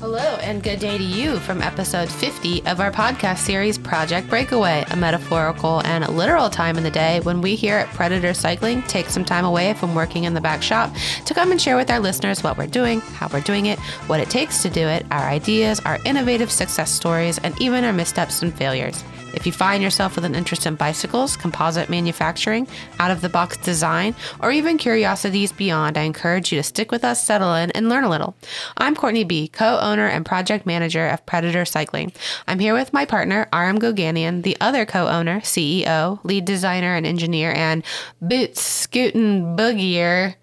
Hello and good day to you from episode 50 of our podcast series, Project Breakaway, a metaphorical and literal time in the day when we here at Predator Cycling take some time away from working in the back shop to come and share with our listeners what we're doing, how we're doing it, what it takes to do it, our ideas, our innovative success stories, and even our missteps and failures. If you find yourself with an interest in bicycles, composite manufacturing, out-of-the-box design, or even curiosities beyond, I encourage you to stick with us, settle in, and learn a little. I'm Courtney B., co-owner and project manager of Predator Cycling. I'm here with my partner, Aram Goganian, the other co-owner, CEO, lead designer and engineer, and boots scootin' boogier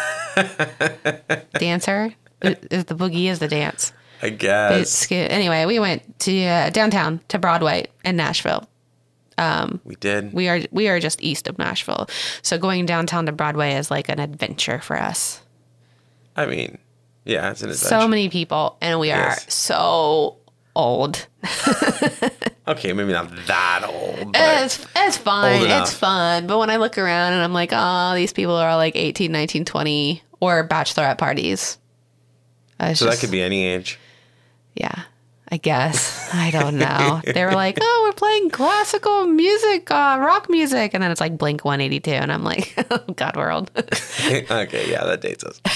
dancer. The boogie is the dance. I guess. Anyway, we went to downtown to Broadway in Nashville. We did. We are just east of Nashville, so going downtown to Broadway is like an adventure for us. I mean, yeah, it's an adventure. So many people, and we are so old. Okay, maybe not that old. But it's fine. It's fun. But when I look around and I'm like, oh, these people are all like 18, 19, 20, or bachelorette parties. So that could be any age. Yeah, I guess. I don't know. They were like, oh, we're playing classical music, rock music. And then it's like Blink 182. And I'm like, oh, God, we're old. Okay, yeah, that dates us.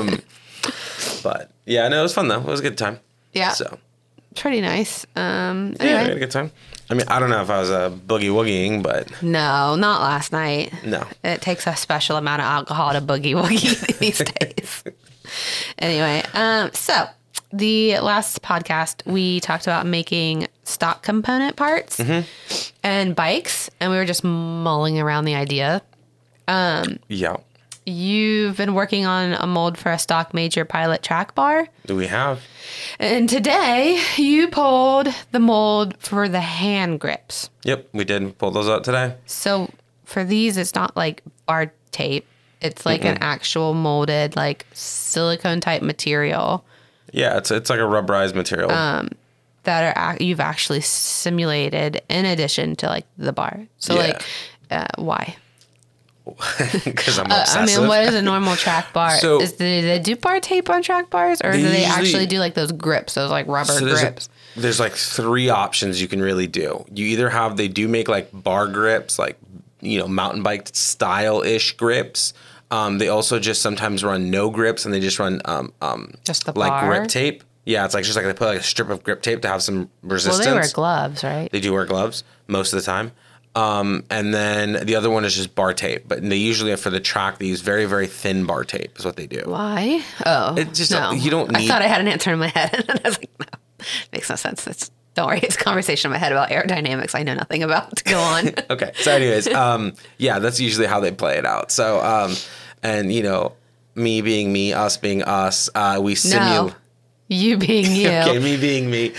But yeah, no, it was fun though. It was a good time. Yeah. So pretty nice. Anyway. Yeah, I had a good time. I mean, I don't know if I was boogie woogieing, but no, not last night. No. It takes a special amount of alcohol to boogie woogie these days. Anyway, so the last podcast, we talked about making stock component parts and bikes, and we were just mulling around the idea. Yeah. You've been working on a mold for a stock major pilot track bar. Do we have? And today you pulled the mold for the hand grips. Yep, we did. We pulled those out today. So for these, it's not like bar tape. It's like an actual molded, like silicone type material. Yeah, it's like a rubberized material. That you've actually simulated in addition to like the bar. So why? Because I'm obsessive. I mean, what is a normal track bar? So, do they do bar tape on track bars, or do they actually do like those grips, those like rubber grips? There's like three options you can really do. You either have, they do make like bar grips, like, you know, mountain bike style-ish grips. They also just sometimes run no grips, and they just run just the like bar? grip tape. Yeah, it's like just like they put like a strip of grip tape to have some resistance. Well, they wear gloves, right? They do wear gloves most of the time. And then the other one is just bar tape, but they usually, for the track, they use very, very thin bar tape is what they do. Why? Oh, it just, no. You don't need... I thought I had an answer in my head, and I was like, no, makes no sense. Don't worry, it's a conversation in my head about aerodynamics I know nothing about. Go on. Okay, so anyways, yeah, that's usually how they play it out. So, and, you know, me being me, us being us, we simulate... No, you being you. Okay, me being me.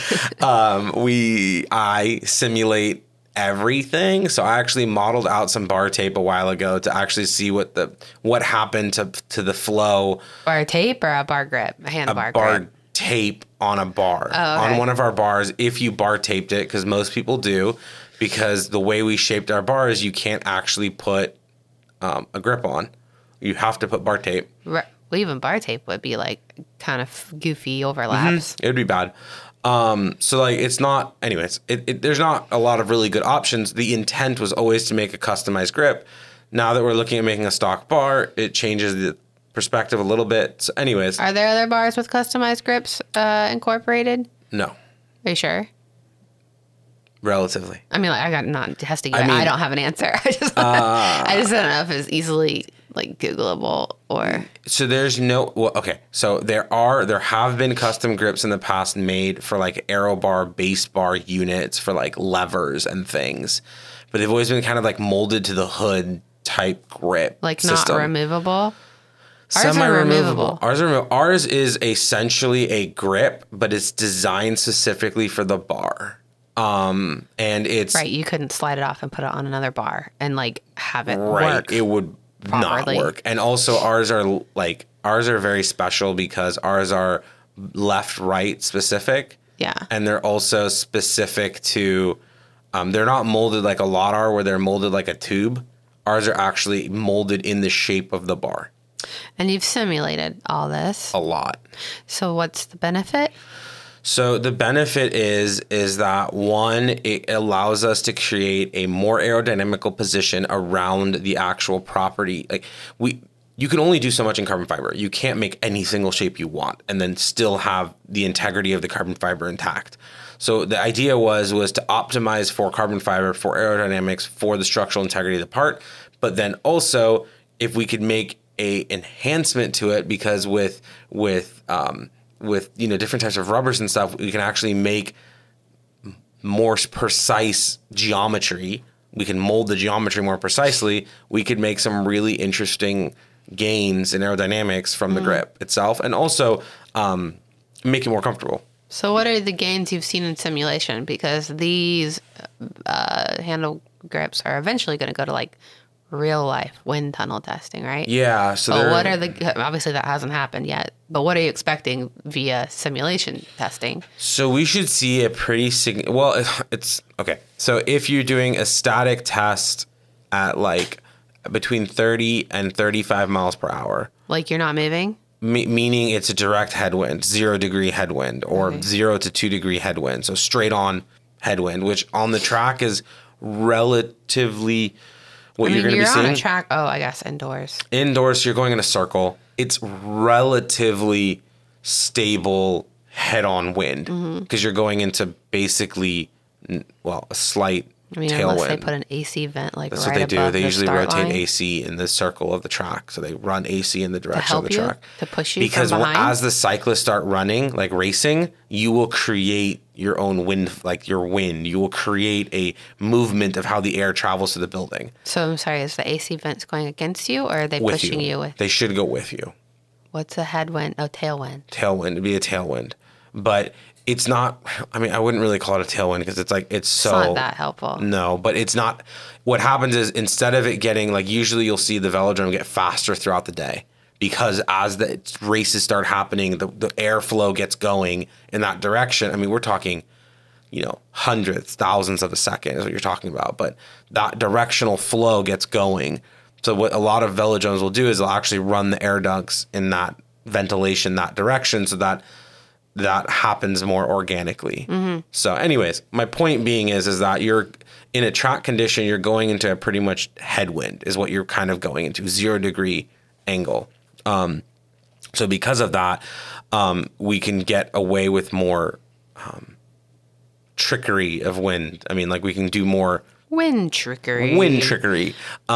I simulate everything. So I actually modeled out some bar tape a while ago to actually see what happened to the flow. Bar tape or a bar grip? A handlebar grip? Bar tape on a bar. Oh, okay. On one of our bars, if you bar taped it, because most people do, because the way we shaped our bars, you can't actually put a grip on. You have to put bar tape. Well, even bar tape would be like kind of goofy overlaps. It would be bad. So like it's not, anyways, there's not a lot of really good options. The intent was always to make a customized grip. Now that we're looking at making a stock bar, it changes the perspective a little bit. So anyways. Are there other bars with customized grips incorporated? No. Are you sure? Relatively. I mean, like, I got not testing it. I don't have an answer. I just don't know if it's easily like Googleable or. So there's no. Well, okay. So there have been custom grips in the past made for like aero bar, base bar units for like levers and things, but they've always been kind of like molded to the hood type grip, like system. Not removable. Semi-removable. Ours is essentially a grip, but it's designed specifically for the bar. And it's right. You couldn't slide it off and put it on another bar and like have it right. work. It would properly. Not work. And also ours are very special because ours are left, right specific. Yeah. And they're also specific to, they're not molded like a lot are where they're molded like a tube. Ours are actually molded in the shape of the bar. And you've simulated all this. A lot. So what's the benefit? So the benefit is that one, it allows us to create a more aerodynamical position around the actual property. Like you can only do so much in carbon fiber. You can't make any single shape you want and then still have the integrity of the carbon fiber intact. So the idea was to optimize for carbon fiber, for aerodynamics, for the structural integrity of the part, but then also if we could make a enhancement to it, because with different types of rubbers and stuff, we can actually make more precise geometry. We can mold the geometry more precisely. We could make some really interesting gains in aerodynamics from the grip itself, and also make it more comfortable. So what are the gains you've seen in simulation? Because these handle grips are eventually going to go to like real life wind tunnel testing, right? Yeah. So what are obviously that hasn't happened yet, but what are you expecting via simulation testing? So we should see a pretty it's okay. So if you're doing a static test at like between 30 and 35 miles per hour. Like you're not moving? Meaning it's a direct headwind, 0 degree headwind, or 0 to 2 degree headwind. So straight on headwind, which on the track is relatively you're going to be seeing. You're on a track. Oh, I guess indoors. Indoors, you're going in a circle. It's relatively stable head-on wind because you're going into basically, a slight tailwind. Unless they put an AC vent That's right what they do. above They the usually start rotate line. AC in the circle of the track. So they run AC in the direction of the track. To push you because from behind? as the cyclists start running, like racing, you will create your own wind, like your wind. You will create a movement of how the air travels to the building. So I'm sorry, is the AC vents going against you, or are they with pushing you with? They should go with you. What's a headwind? Oh, tailwind. Tailwind. It'd be a tailwind. But it's not, I wouldn't really call it a tailwind because it's not that helpful. No, but it's not. What happens is instead of it getting, like usually you'll see the velodrome get faster throughout the day because as the races start happening, the airflow gets going in that direction. We're talking, hundreds, thousands of a second is what you're talking about. But that directional flow gets going. So what a lot of velodromes will do is they'll actually run the air ducts in that ventilation, that direction, so that happens more organically. So anyways, my point being is that you're in a track condition, you're going into a pretty much headwind is what you're kind of going into, 0 degree angle. So because of that, we can get away with more trickery of wind. We can do more wind trickery. Wizardry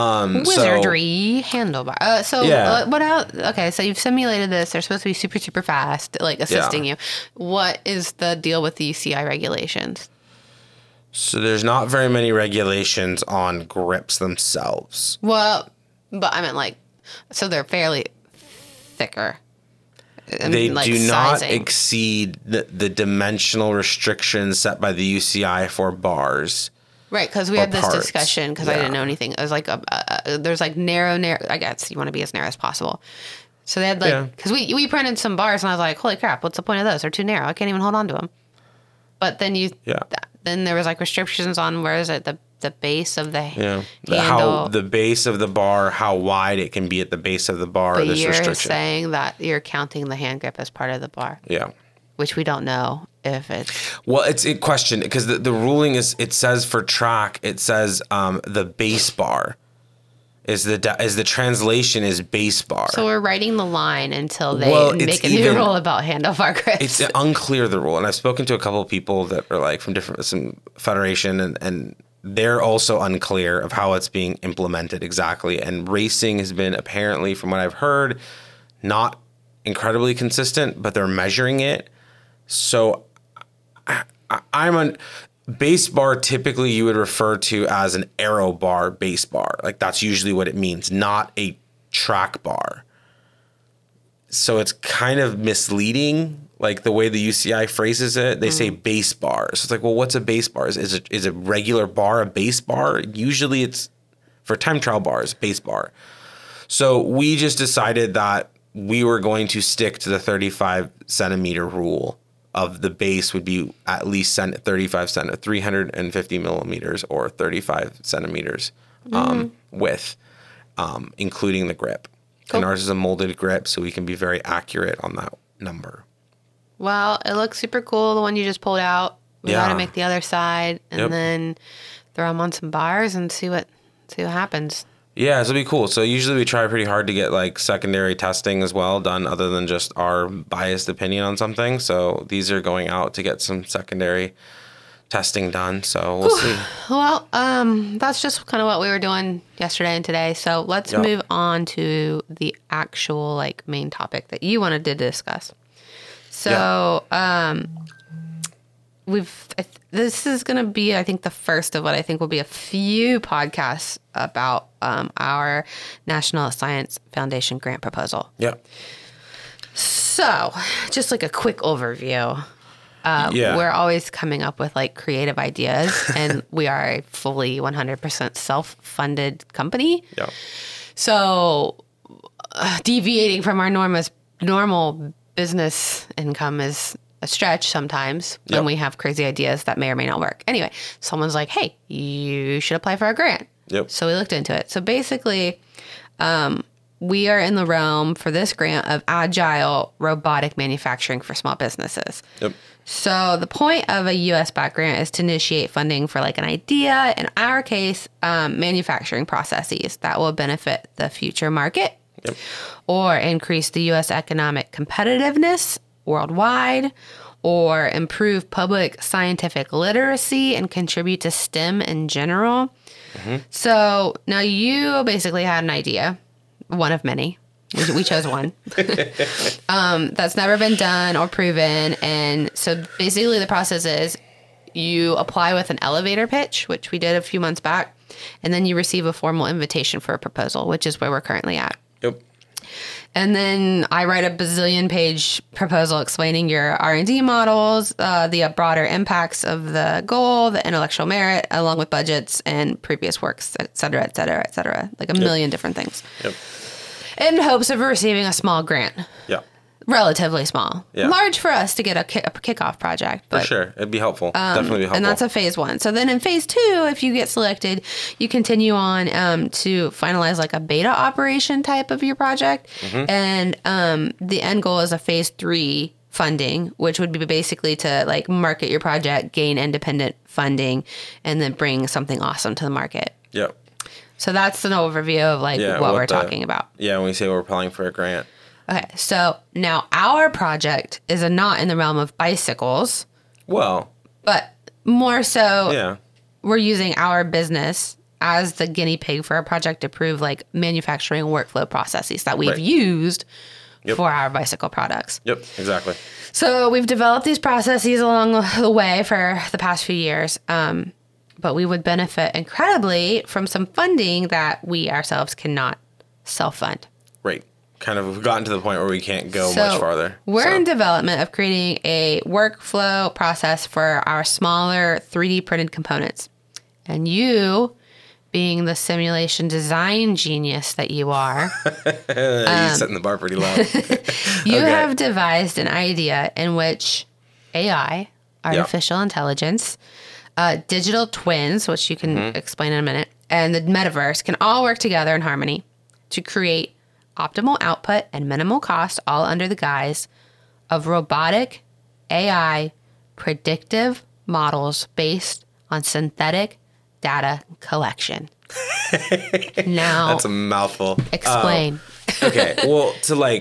handlebar. What else? Okay, so you've simulated this. They're supposed to be super, super fast, like assisting you. What is the deal with the UCI regulations? So there's not very many regulations on grips themselves. Well, but I meant so they're fairly thicker. They do not exceed the dimensional restrictions set by the UCI for bars. Right, because we had this discussion because I didn't know anything. It was there's narrow, I guess you want to be as narrow as possible. So they had because we printed some bars and I was like, holy crap, what's the point of those? They're too narrow. I can't even hold on to them. But then then there was restrictions on where is it, the base of the handle. How the base of the bar, how wide it can be at the base of the bar. But you're saying that you're counting the hand grip as part of the bar. Yeah. Which we don't know if it's... Well, it's a question because the ruling is, it says for track, it says the base bar is the translation is base bar. So we're writing the line until they make a new rule about handlebar grips. It's unclear, the rule. And I've spoken to a couple of people that are from some federation and they're also unclear of how it's being implemented exactly. And racing has been apparently, from what I've heard, not incredibly consistent, but they're measuring it. So I'm on base bar. Typically you would refer to as an aero bar base bar. That's usually what it means, not a track bar. So it's kind of misleading, the way the UCI phrases it. They say base bar. So it's what's a base bar? Is a regular bar a base bar? Usually it's for time trial bars, base bar. So we just decided that we were going to stick to the 35 centimeter rule. Of the base would be at least 350 millimeters or 35 centimeters width, including the grip. Cool. And ours is a molded grip, so we can be very accurate on that number. Well, it looks super cool, the one you just pulled out. We got to make the other side and then throw them on some bars and see what happens. Yeah, it'll be cool. So usually we try pretty hard to get like secondary testing as well done other than just our biased opinion on something. So these are going out to get some secondary testing done. So we'll see. Well, that's just kind of what we were doing yesterday and today. So let's move on to the actual like main topic that you wanted to discuss. So, this is going to be, I think, the first of what I think will be a few podcasts about our National Science Foundation grant proposal. Yeah. So, just like a quick overview. We're always coming up with like creative ideas, and we are a fully 100% self-funded company. Yeah. So, deviating from our normal business income is a stretch sometimes when we have crazy ideas that may or may not work. Anyway, someone's like, hey, you should apply for a grant. Yep. So we looked into it. So basically, we are in the realm for this grant of agile robotic manufacturing for small businesses. Yep. So the point of a U.S.-backed grant is to initiate funding for like an idea, in our case, manufacturing processes that will benefit the future market or increase the U.S. economic competitiveness worldwide, or improve public scientific literacy and contribute to STEM in general. So now you basically had an idea, one of many. We chose one that's never been done or proven. And so basically the process is you apply with an elevator pitch, which we did a few months back, and then you receive a formal invitation for a proposal, which is where we're currently at. Yep. And then I write a bazillion page proposal explaining your R&D models, the broader impacts of the goal, the intellectual merit, along with budgets and previous works, et cetera, et cetera, et cetera. Like a million different things. Yep. In hopes of receiving a small grant. Yeah. Relatively small. Yeah. Large for us to get a kickoff project. But, For sure. It'd be helpful. Definitely be helpful. And that's a phase one. So then in phase two, if you get selected, you continue on to finalize like a beta operation type of your project. And the end goal is a phase three funding, which would be basically to like market your project, gain independent funding, and then bring something awesome to the market. Yep. So that's an overview of like what we're talking about. Yeah, when we say we're applying for a grant. Okay, so now our project is not in the realm of bicycles. Well. But more so, Yeah. we're using our business as the guinea pig for a project to prove like manufacturing workflow processes that we've used for our bicycle products. Yep, exactly. So we've developed these processes along the way for the past few years. But we would benefit incredibly from some funding that we ourselves cannot self-fund. Right. Kind of we've gotten to the point where we can't go much farther. We're in development of creating a workflow process for our smaller 3D printed components. And you, being the simulation design genius that you are, you're setting the bar pretty low. you have devised an idea in which AI, artificial intelligence, digital twins, which you can explain in a minute, and the metaverse can all work together in harmony to create optimal output and minimal cost, all under the guise of robotic AI predictive models based on synthetic data collection. Now, that's a mouthful. Explain. Okay. Well,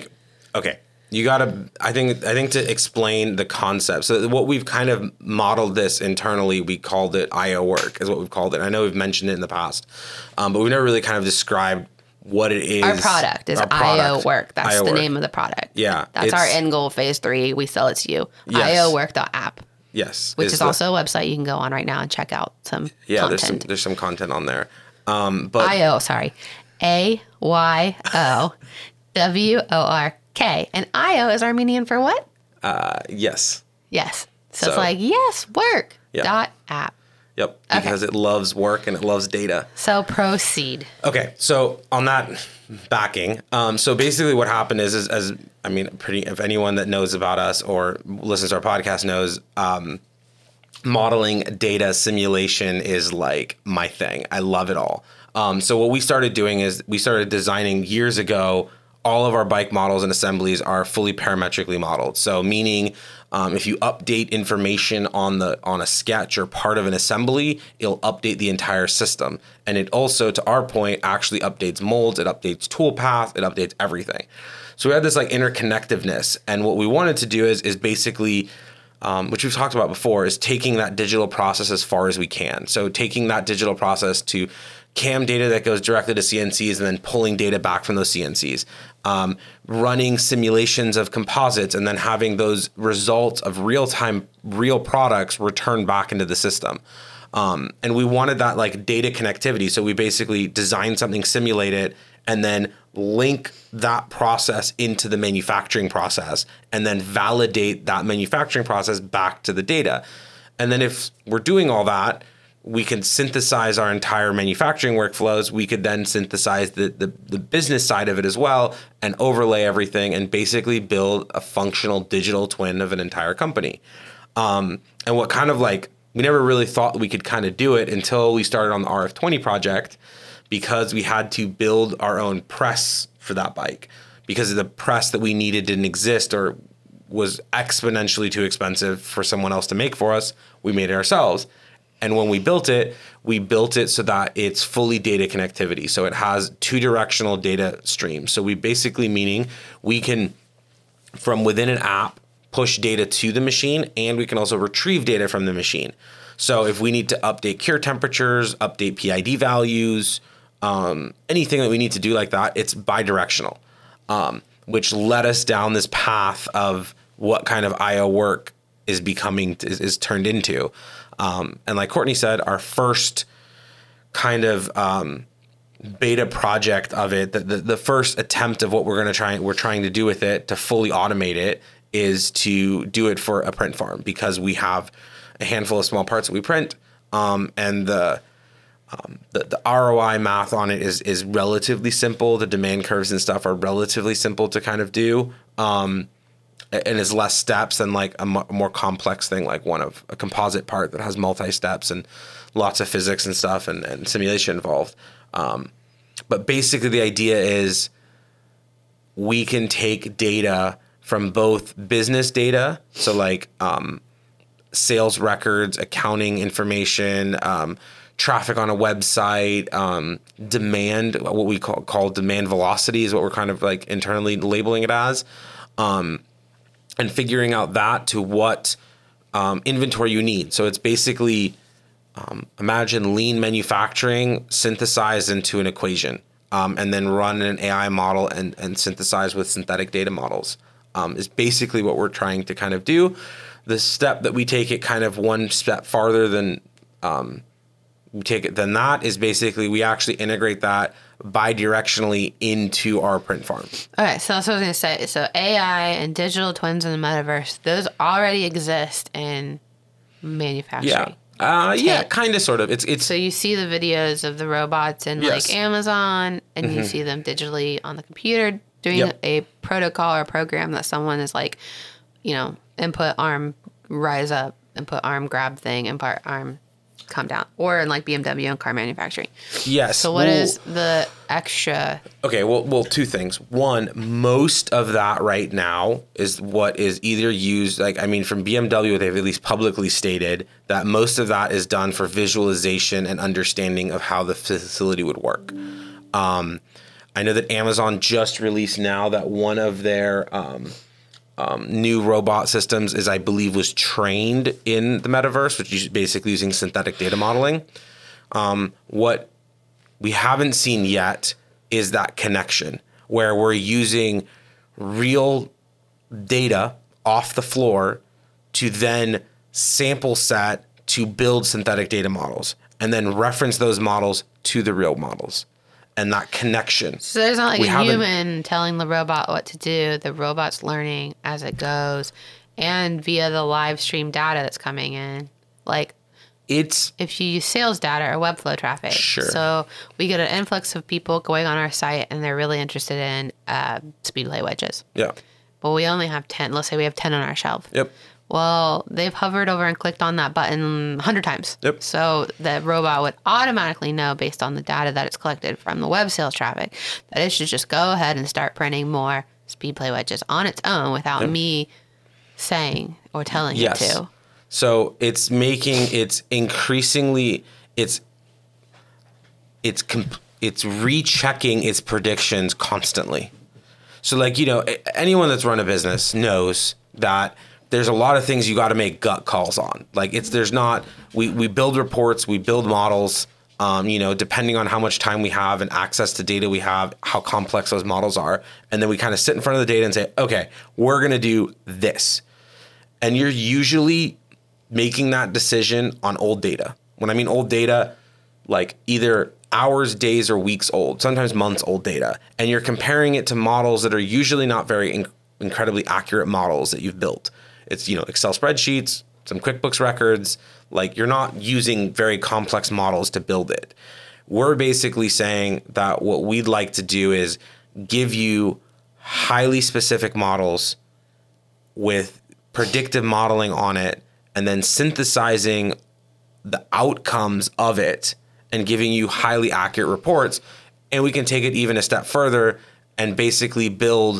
you gotta. I think to explain the concept. So what we've kind of modeled this internally, we called it IO work, is what we've called it. I know we've mentioned it in the past, but we've never really kind of described what it is. Our product is IO work. That's IO the work. name of the product. Yeah, that's our end goal. Phase 3. We sell it to you. Yes. IOwork.app. Yes, which is also a website you can go on right now and check out some content. There's some content on there. But AYOWORK. And IO is Armenian for what? Yes. Yes. So it's like, yes, work. Dot app. Yep. Because it loves work and it loves data. So proceed. Okay. So on that backing, so basically what happened is if anyone that knows about us or listens to our podcast knows, modeling data simulation is like my thing. I love it all. So what we started doing is we started designing years ago all of our bike models and assemblies are fully parametrically modeled. So meaning if you update information on a sketch or part of an assembly, it'll update the entire system. And it also, to our point, actually updates molds, it updates toolpath, it updates everything. So we had this like interconnectiveness. And what we wanted to do is basically, which we've talked about before, is taking that digital process as far as we can. So taking that digital process to CAM data that goes directly to CNCs and then pulling data back from those CNCs, running simulations of composites and then having those results of real-time, real products returned back into the system. And we wanted that like data connectivity. So we basically designed something, simulate it, and then link that process into the manufacturing process and then validate that manufacturing process back to the data. And then if we're doing all that, we can synthesize our entire manufacturing workflows. We could then synthesize the business side of it as well and overlay everything and basically build a functional digital twin of an entire company. And what kind of like, we never really thought we could kind of do it until we started on the RF20 project, because we had to build our own press for that bike because the press that we needed didn't exist or was exponentially too expensive for someone else to make for us. We made it ourselves. And when we built it so that it's fully data connectivity. So it has 2-directional data streams. So we basically, meaning we can, from within an app, push data to the machine, and we can also retrieve data from the machine. So if we need to update cure temperatures, update PID values, anything that we need to do like that, it's bidirectional, which led us down this path of what kind of IO work is turned into. And like Courtney said, our first kind of beta project of it, the first attempt of what we're trying to do with it to fully automate it is to do it for a print farm, because we have a handful of small parts that we print, and the ROI math on it is relatively simple. The demand curves and stuff are relatively simple to kind of do. And is less steps than like a more complex thing, like a composite part that has multi-steps and lots of physics and stuff and simulation involved. But basically the idea is we can take data from both business data, so like sales records, accounting information, traffic on a website, demand, what we call demand velocity is what we're kind of like internally labeling it as. And figuring out that to what inventory you need. So it's basically, imagine lean manufacturing synthesized into an equation, and then run an AI model and synthesize with synthetic data models, is basically what we're trying to kind of do. The step that we take it kind of one step farther than that is basically we actually integrate that bidirectionally into our print farm. Okay, so that's what I was going to say. So AI and digital twins in the metaverse, those already exist in manufacturing. Yeah, kind of, sort of. It's so you see the videos of the robots in yes. like Amazon, and you see them digitally on the computer doing a protocol or program that someone is like, input arm rise up, input arm grab thing, input arm come down, or in like BMW and car manufacturing. Yes. So what is the extra? Okay, well, two things. One, most of that right now is what is either used, from BMW, they've at least publicly stated that most of that is done for visualization and understanding of how the facility would work. I know that Amazon just released now that one of their new robot systems I believe was trained in the metaverse, which is basically using synthetic data modeling. What we haven't seen yet is that connection where we're using real data off the floor to then sample set to build synthetic data models and then reference those models to the real models. And that connection. So there's not like a human telling the robot what to do. The robot's learning as it goes, and via the live stream data that's coming in. Like, if you use sales data or Webflow traffic. Sure. So we get an influx of people going on our site, and they're really interested in speed plate wedges. Yeah. But we only have 10. Let's say we have 10 on our shelf. Yep. Well, they've hovered over and clicked on that button 100 times. Yep. So the robot would automatically know, based on the data that it's collected from the web sales traffic, that it should just go ahead and start printing more SpeedPlay wedges on its own without me saying or telling it to. So it's increasingly, it's rechecking its predictions constantly. So like, anyone that's run a business knows that there's a lot of things you got to make gut calls on. Like we build reports, we build models, depending on how much time we have and access to data we have, how complex those models are. And then we kind of sit in front of the data and say, okay, we're going to do this. And you're usually making that decision on old data. When I mean old data, like either hours, days, or weeks old, sometimes months old data. And you're comparing it to models that are usually not very incredibly accurate models that you've built. It's, Excel spreadsheets, some QuickBooks records. Like, you're not using very complex models to build it. We're basically saying that what we'd like to do is give you highly specific models with predictive modeling on it, and then synthesizing the outcomes of it and giving you highly accurate reports. And we can take it even a step further and basically build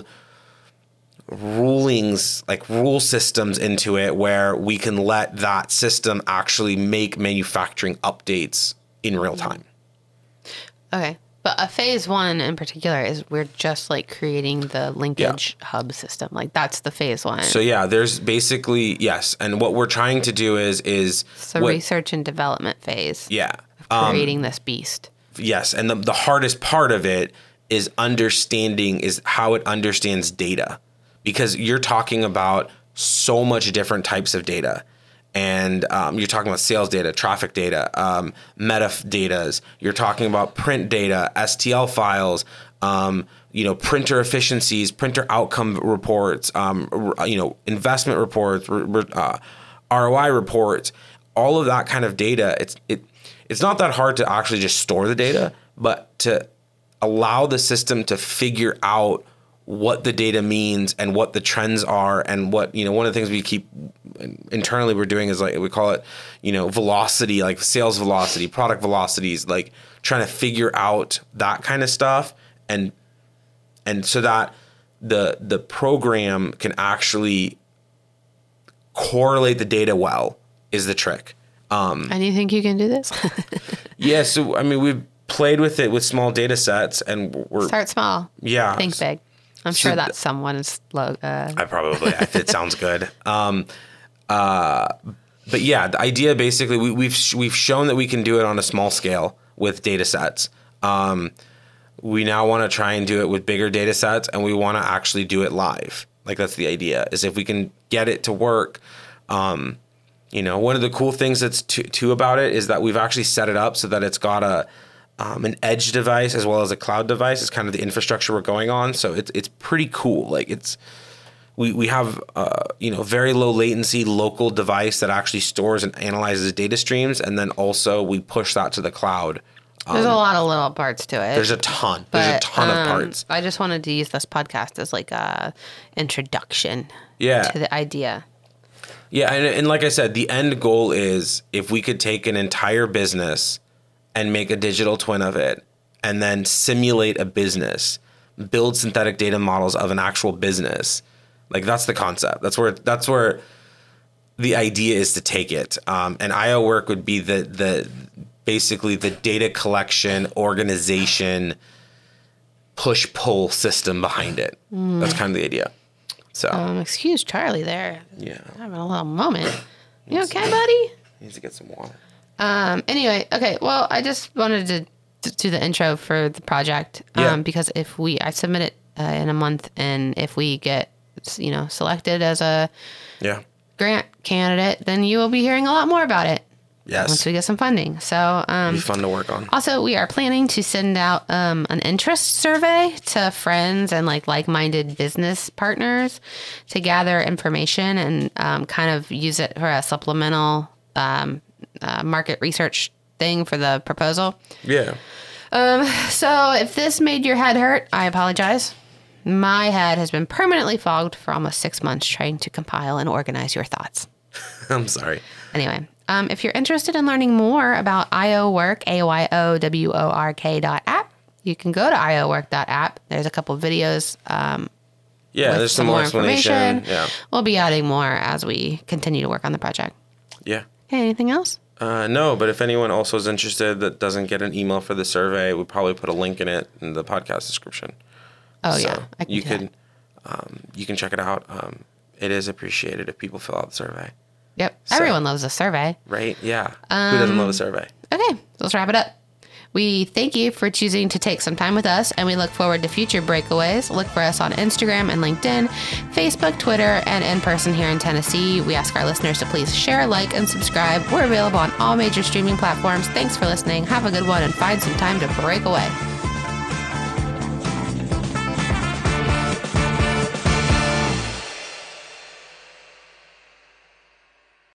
rulings, like rule systems into it, where we can let that system actually make manufacturing updates in real time. Okay. But a phase one in particular is we're just like creating the linkage hub system. Like that's the phase one. So there's basically, yes. And what we're trying to do is it's the research and development phase. Yeah. Of creating this beast. Yes. And the hardest part of it is how it understands data. Because you're talking about so much different types of data. And you're talking about sales data, traffic data, metadatas. You're talking about print data, STL files, printer efficiencies, printer outcome reports, investment reports, ROI reports, all of that kind of data. It's not that hard to actually just store the data, but to allow the system to figure out what the data means and what the trends are, and what, one of the things we keep internally we're doing is like, we call it, velocity, like sales velocity, product velocities, like trying to figure out that kind of stuff. And so that the program can actually correlate the data well is the trick. And you think you can do this? Yeah. So, I mean, we've played with it with small data sets, and we're start small. Yeah. Think big. I'm sure that's someone's logo. It sounds good. But yeah, the idea basically, we've shown that we can do it on a small scale with data sets. We now want to try and do it with bigger data sets, and we want to actually do it live. Like, that's the idea, is if we can get it to work. One of the cool things that's too about it is that we've actually set it up so that it's got an edge device as well as a cloud device. It's kind of the infrastructure we're going on. So it's pretty cool. Like we have very low latency local device that actually stores and analyzes data streams, and then also we push that to the cloud. There's a lot of little parts to it. There's a ton. There's a ton of parts. I just wanted to use this podcast as like a introduction to the idea. Yeah, and like I said, the end goal is if we could take an entire business and make a digital twin of it, and then simulate a business, build synthetic data models of an actual business. Like, that's the concept. That's where the idea is to take it. And IO Work would be the basically the data collection, organization, push-pull system behind it. That's kind of the idea. So, excuse Charlie there. Yeah, having a little moment. You okay, buddy? Needs to get some water. Anyway, okay. Well, I just wanted to do the intro for the project. Because I submit it in a month, and if we get, selected as a grant candidate, then you will be hearing a lot more about it. Yes. Once we get some funding. So, it'll be fun to work on. Also, we are planning to send out an interest survey to friends and like-minded business partners to gather information and kind of use it for a supplemental market research thing for the proposal. Yeah. So if this made your head hurt, I apologize. My head has been permanently fogged for almost 6 months trying to compile and organize your thoughts. I'm sorry. Anyway, if you're interested in learning more about IOWork, AYOWORK.app, you can go to IOWork.app. There's a couple of videos. There's some more explanation. Yeah. We'll be adding more as we continue to work on the project. Yeah. Okay, anything else? No, but if anyone also is interested that doesn't get an email for the survey, we'll probably put a link in it in the podcast description. Oh, so yeah. You can check it out. It is appreciated if people fill out the survey. Yep. So, everyone loves a survey. Right? Yeah. Who doesn't love a survey? Okay. Let's wrap it up. We thank you for choosing to take some time with us, and we look forward to future breakaways. Look for us on Instagram and LinkedIn, Facebook, Twitter, and in person here in Tennessee. We ask our listeners to please share, like, and subscribe. We're available on all major streaming platforms. Thanks for listening. Have a good one, and find some time to break away.